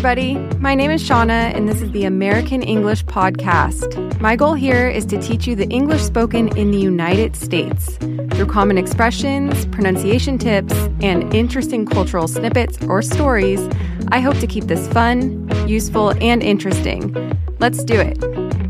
everybody. My name is Shauna, and this is the American English Podcast. My goal here is to teach you the English spoken in the United States through common expressions, pronunciation tips, and interesting cultural snippets or stories. I hope to keep this fun, useful, and interesting. Let's do it.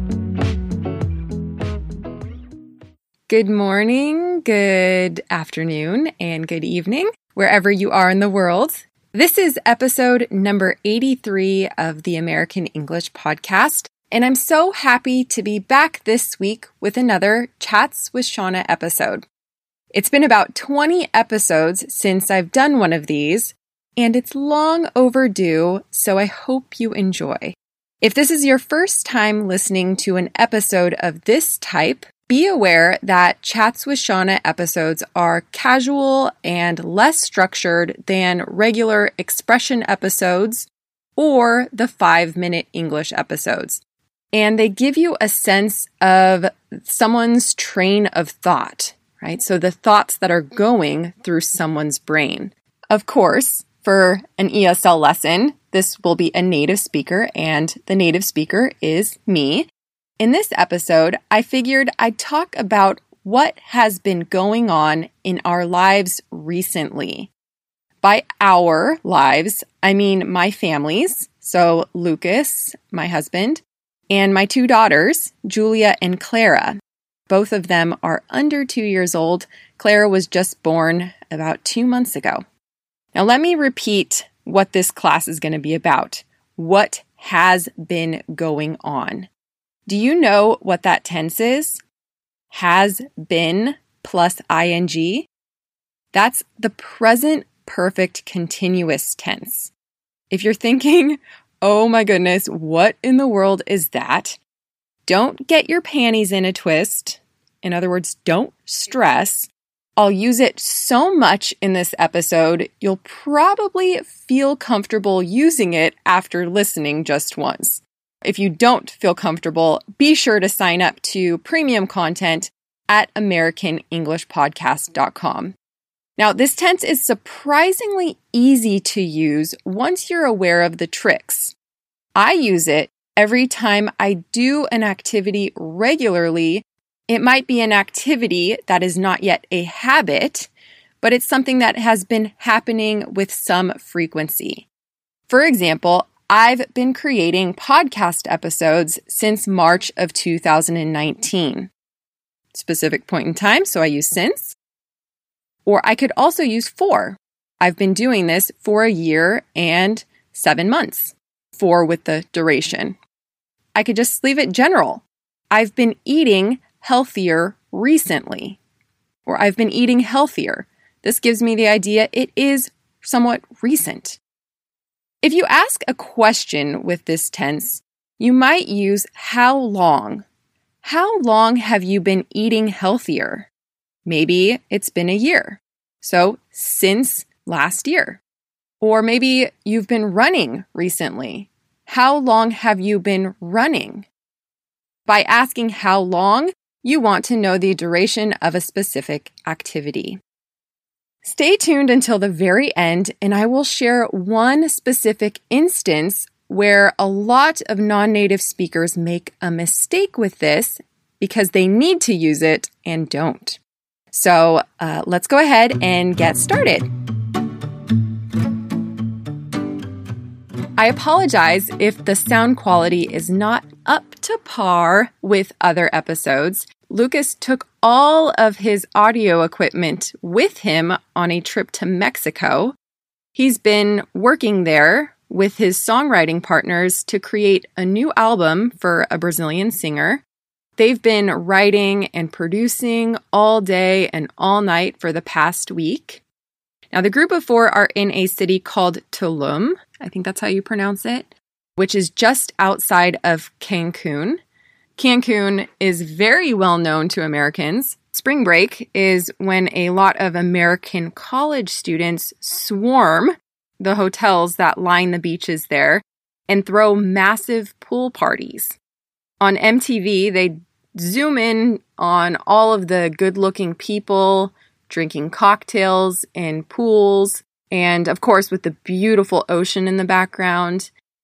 Good morning, good afternoon, and good evening, wherever you are in the world. This is episode number 83 of the American English Podcast, and I'm so happy to be back this week with another Chats with Shauna episode. It's been about 20 episodes since I've done one of these, and it's long overdue, so I hope you enjoy. If this is your first time listening to an episode of this type, be aware that Chats with Shauna episodes are casual and less structured than regular expression episodes or the 5-minute English episodes. And they give you a sense of someone's train of thought, right? So the thoughts that are going through someone's brain. Of course, for an ESL lesson, this will be a native speaker, and the native speaker is me. In this episode, I figured I'd talk about what has been going on in our lives recently. By our lives, I mean my family's, so Lucas, my husband, and my 2 daughters, Julia and Clara. Both of them are under 2 years old. Clara was just born about 2 months ago. Now let me repeat what this class is going to be about. What has been going on? Do you know what that tense is? Has been plus ing. That's the present perfect continuous tense. If you're thinking, oh my goodness, what in the world is that? Don't get your panties in a twist. In other words, don't stress. I'll use it so much in this episode, you'll probably feel comfortable using it after listening just once. If you don't feel comfortable, be sure to sign up to premium content at AmericanEnglishPodcast.com. Now, this tense is surprisingly easy to use once you're aware of the tricks. I use it every time I do an activity regularly. It might be an activity that is not yet a habit, but it's something that has been happening with some frequency. For example, I've been creating podcast episodes since March of 2019. Specific point in time, so I use since. Or I could also use for. I've been doing this for a year and 7 months. For with the duration. I could just leave it general. I've been eating healthier recently. Or I've been eating healthier. This gives me the idea it is somewhat recent. If you ask a question with this tense, you might use how long. How long have you been eating healthier? Maybe it's been a year. So since last year. Or maybe you've been running recently. How long have you been running? By asking how long, you want to know the duration of a specific activity. Stay tuned until the very end, and I will share one specific instance where a lot of non-native speakers make a mistake with this because they need to use it and don't. So let's go ahead and get started. I apologize if the sound quality is not up to par with other episodes. Lucas took all of his audio equipment with him on a trip to Mexico. He's been working there with his songwriting partners to create a new album for a Brazilian singer. They've been writing and producing all day and all night for the past week. Now, the group of 4 are in a city called Tulum, I think that's how you pronounce it, which is just outside of Cancun. Cancun is very well known to Americans. Spring break is when a lot of American college students swarm the hotels that line the beaches there and throw massive pool parties. On MTV, they zoom in on all of the good-looking people drinking cocktails in pools, and of course with the beautiful ocean in the background.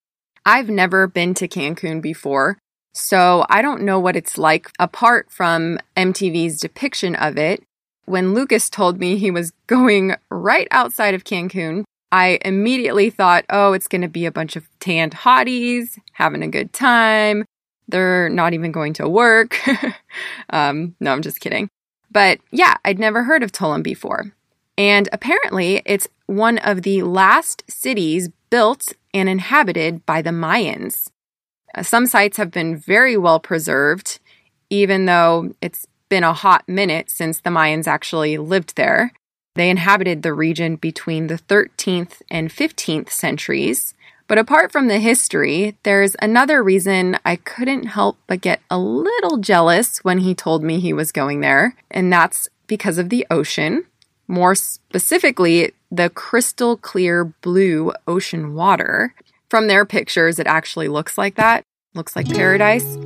I've never been to Cancun before, so I don't know what it's like apart from MTV's depiction of it. When Lucas told me he was going right outside of Cancun, I immediately thought, oh, it's going to be a bunch of tanned hotties having a good time. They're not even going to work. No, I'm just kidding. But yeah, I'd never heard of Tulum before. And apparently, it's one of the last cities built and inhabited by the Mayans. Some sites have been very well preserved, even though it's been a hot minute since the Mayans actually lived there. They inhabited the region between the 13th and 15th centuries. But apart from the history, there's another reason I couldn't help but get a little jealous when he told me he was going there, and that's because of the ocean. More specifically, the crystal clear blue ocean water. From their pictures, it actually looks like that. Looks like paradise.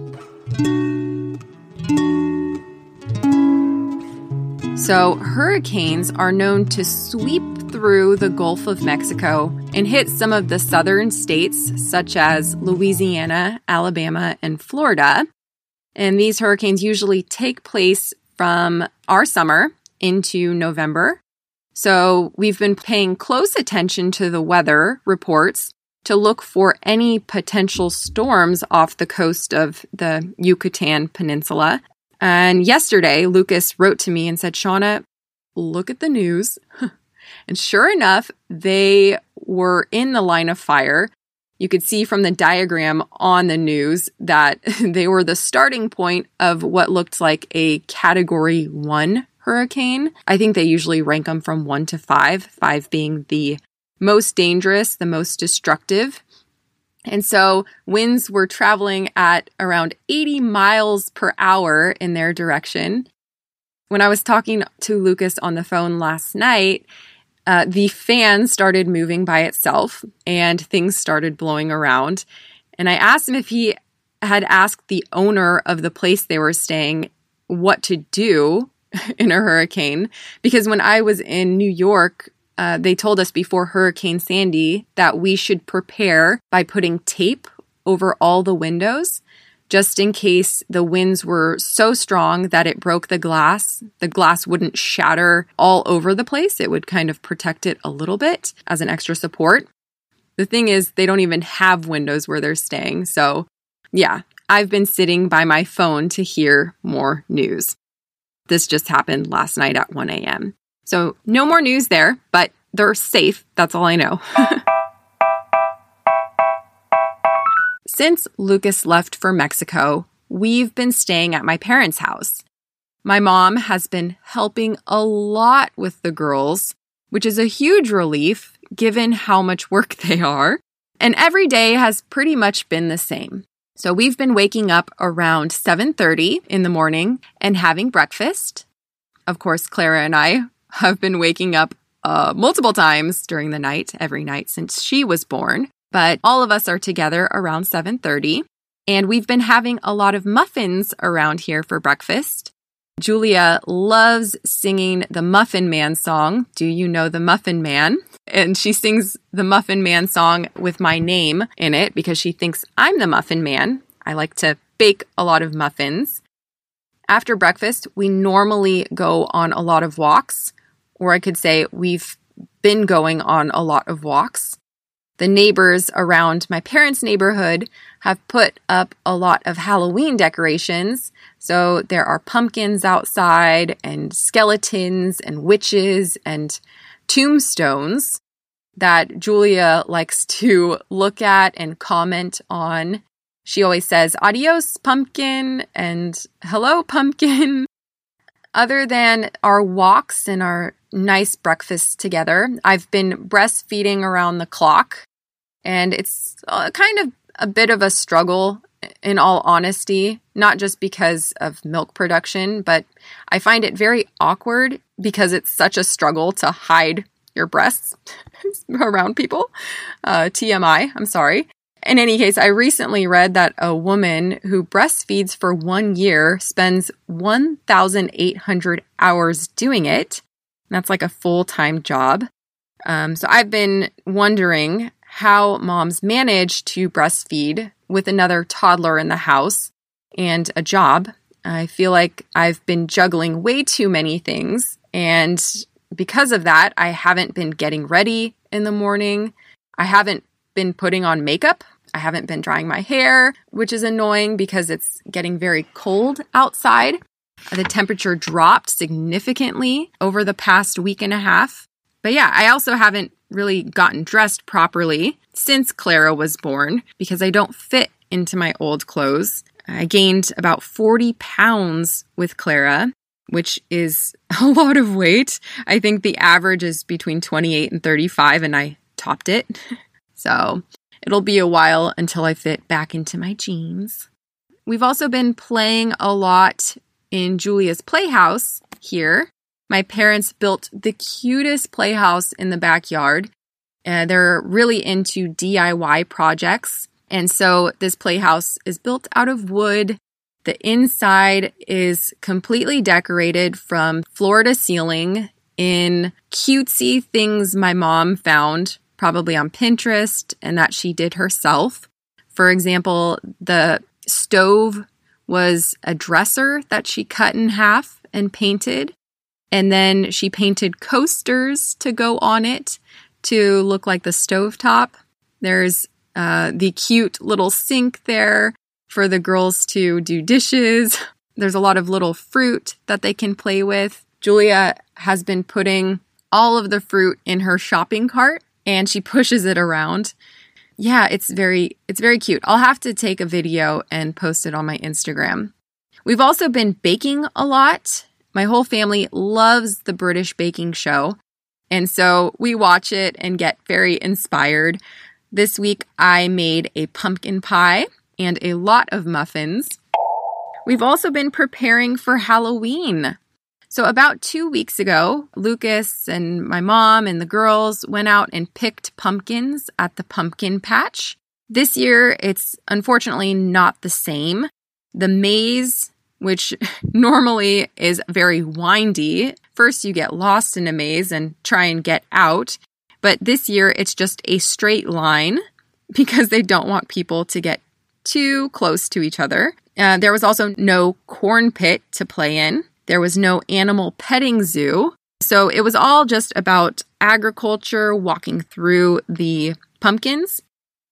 So, hurricanes are known to sweep through the Gulf of Mexico and hit some of the southern states, such as Louisiana, Alabama, and Florida. And these hurricanes usually take place from our summer into November. So, we've been paying close attention to the weather reports to look for any potential storms off the coast of the Yucatan Peninsula. And yesterday, Lucas wrote to me and said, Shauna, look at the news. And sure enough, they were in the line of fire. You could see from the diagram on the news that they were the starting point of what looked like a Category 1 hurricane. I think they usually rank them from 1 to 5, 5 being the most dangerous, the most destructive. And so winds were traveling at around 80 miles per hour in their direction. When I was talking to Lucas on the phone last night, the fan started moving by itself and things started blowing around. And I asked him if he had asked the owner of the place they were staying what to do in a hurricane. Because when I was in New York, they told us before Hurricane Sandy that we should prepare by putting tape over all the windows, just in case the winds were so strong that it broke the glass. The glass wouldn't shatter all over the place. It would kind of protect it a little bit as an extra support. The thing is, they don't even have windows where they're staying. So yeah, I've been sitting by my phone to hear more news. This just happened last night at 1 a.m. So no more news there, but they're safe. That's all I know. Since Lucas left for Mexico, we've been staying at my parents' house. My mom has been helping a lot with the girls, which is a huge relief given how much work they are. And every day has pretty much been the same. So we've been waking up around 7:30 in the morning and having breakfast. Of course, Clara and I have been waking up multiple times during the night, every night since she was born. But all of us are together around 7:30. And we've been having a lot of muffins around here for breakfast. Julia loves singing the Muffin Man song. Do you know the Muffin Man? And she sings the Muffin Man song with my name in it because she thinks I'm the Muffin Man. I like to bake a lot of muffins. After breakfast, we normally go on a lot of walks, or I could say we've been going on a lot of walks. The neighbors around my parents' neighborhood have put up a lot of Halloween decorations. So there are pumpkins outside and skeletons and witches and tombstones that Julia likes to look at and comment on. She always says, "Adios, pumpkin," and "Hello, pumpkin." Other than our walks and our nice breakfasts together, I've been breastfeeding around the clock. And it's kind of a bit of a struggle, in all honesty, not just because of milk production, but I find it very awkward because it's such a struggle to hide your breasts around people. TMI, I'm sorry. In any case, I recently read that a woman who breastfeeds for 1 year spends 1,800 hours doing it. That's like a full-time job. So I've been wondering how moms manage to breastfeed with another toddler in the house and a job. I feel like I've been juggling way too many things, and because of that, I haven't been getting ready in the morning. I haven't been putting on makeup. I haven't been drying my hair, which is annoying because it's getting very cold outside. The temperature dropped significantly over the past week and a half. But yeah, I also haven't really gotten dressed properly since Clara was born because I don't fit into my old clothes. I gained about 40 pounds with Clara, which is a lot of weight. I think the average is between 28 and 35, and I topped it. So it'll be a while until I fit back into my jeans. We've also been playing a lot in Julia's playhouse here. My parents built the cutest playhouse in the backyard. They're really into DIY projects. And so this playhouse is built out of wood. The inside is completely decorated from floor to ceiling in cutesy things my mom found, probably on Pinterest, and that she did herself. For example, the stove was a dresser that she cut in half and painted. And then she painted coasters to go on it to look like the stovetop. There's the cute little sink there for the girls to do dishes. There's a lot of little fruit that they can play with. Julia has been putting all of the fruit in her shopping cart and she pushes it around. Yeah, it's very cute. I'll have to take a video and post it on my Instagram. We've also been baking a lot. My whole family loves the British baking show, and so we watch it and get very inspired. This week, I made a pumpkin pie and a lot of muffins. We've also been preparing for Halloween. So about 2 weeks ago, Lucas and my mom and the girls went out and picked pumpkins at the pumpkin patch. This year, it's unfortunately not the same. The maze, which normally is very windy. First, you get lost in a maze and try and get out. But this year, it's just a straight line because they don't want people to get too close to each other. There was also no corn pit to play in. There was no animal petting zoo. So it was all just about agriculture, walking through the pumpkins,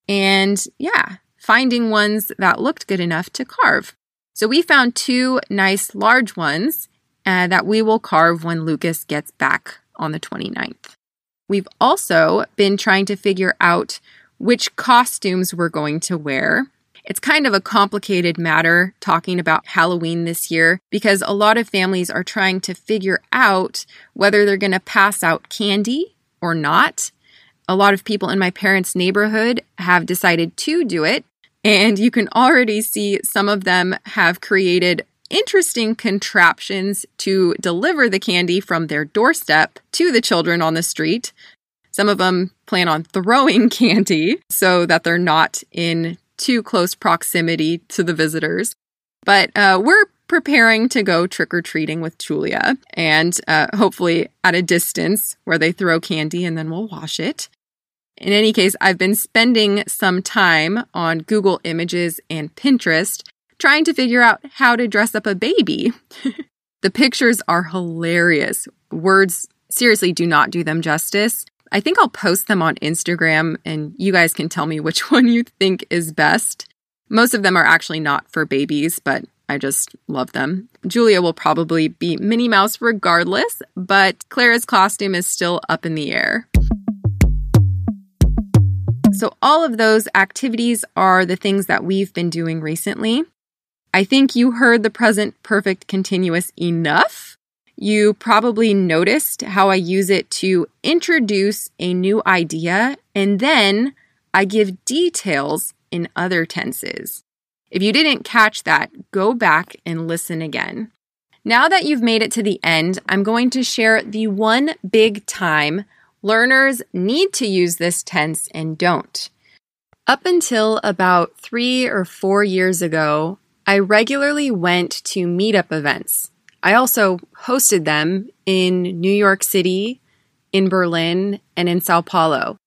and finding ones that looked good enough to carve. So we found 2 nice large ones that we will carve when Lucas gets back on the 29th. We've also been trying to figure out which costumes we're going to wear. It's kind of a complicated matter talking about Halloween this year because a lot of families are trying to figure out whether they're going to pass out candy or not. A lot of people in my parents' neighborhood have decided to do it. And you can already see some of them have created interesting contraptions to deliver the candy from their doorstep to the children on the street. Some of them plan on throwing candy so that they're not in too close proximity to the visitors. But we're preparing to go trick-or-treating with Julia and hopefully at a distance where they throw candy and then we'll wash it. In any case, I've been spending some time on Google Images and Pinterest trying to figure out how to dress up a baby. The pictures are hilarious. Words seriously do not do them justice. I think I'll post them on Instagram and you guys can tell me which one you think is best. Most of them are actually not for babies, but I just love them. Julia will probably be Minnie Mouse regardless, but Clara's costume is still up in the air. So all of those activities are the things that we've been doing recently. I think you heard the present perfect continuous enough. You probably noticed how I use it to introduce a new idea, and then I give details in other tenses. If you didn't catch that, go back and listen again. Now that you've made it to the end, I'm going to share the one big time learners need to use this tense and don't. Up until about 3 or 4 years ago, I regularly went to meetup events. I also hosted them in New York City, in Berlin, and in Sao Paulo.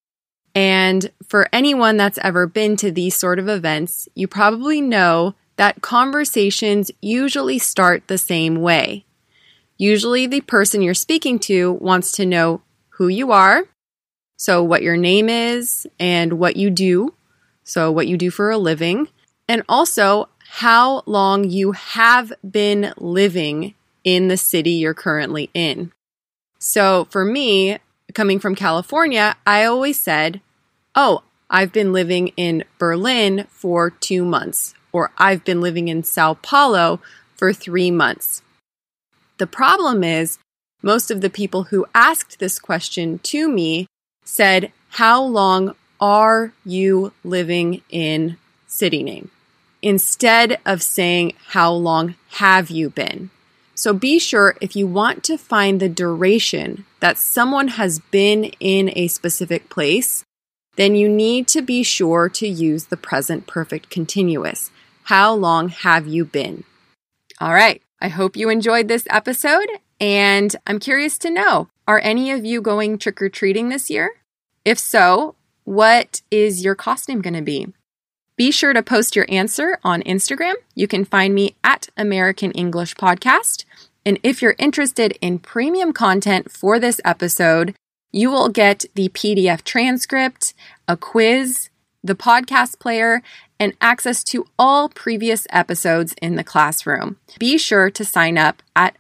And for anyone that's ever been to these sort of events, you probably know that conversations usually start the same way. Usually the person you're speaking to wants to know who you are, so what your name is and what you do, so what you do for a living, and also how long you have been living in the city you're currently in. So for me, coming from California, I always said, oh, I've been living in Berlin for 2 months, or I've been living in Sao Paulo for 3 months. The problem is, most of the people who asked this question to me said, how long are you living in city name? Instead of saying, how long have you been? So be sure if you want to find the duration that someone has been in a specific place, then you need to be sure to use the present perfect continuous. How long have you been? All right. I hope you enjoyed this episode, and I'm curious to know, are any of you going trick-or-treating this year? If so, what is your costume going to be? Be sure to post your answer on Instagram. You can find me at American English Podcast. And if you're interested in premium content for this episode, you will get the PDF transcript, a quiz, the podcast player, and access to all previous episodes in the classroom. Be sure to sign up at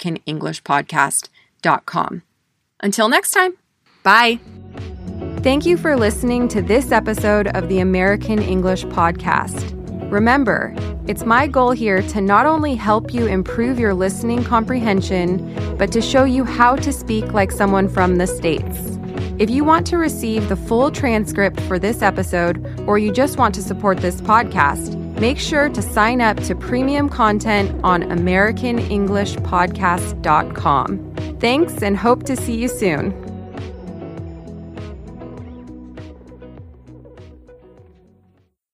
AmericanEnglishPodcast.com. Until next time, bye. Thank you for listening to this episode of the American English Podcast. Remember, it's my goal here to not only help you improve your listening comprehension, but to show you how to speak like someone from the States. If you want to receive the full transcript for this episode, or you just want to support this podcast, make sure to sign up to premium content on AmericanEnglishPodcast.com. Thanks, and hope to see you soon.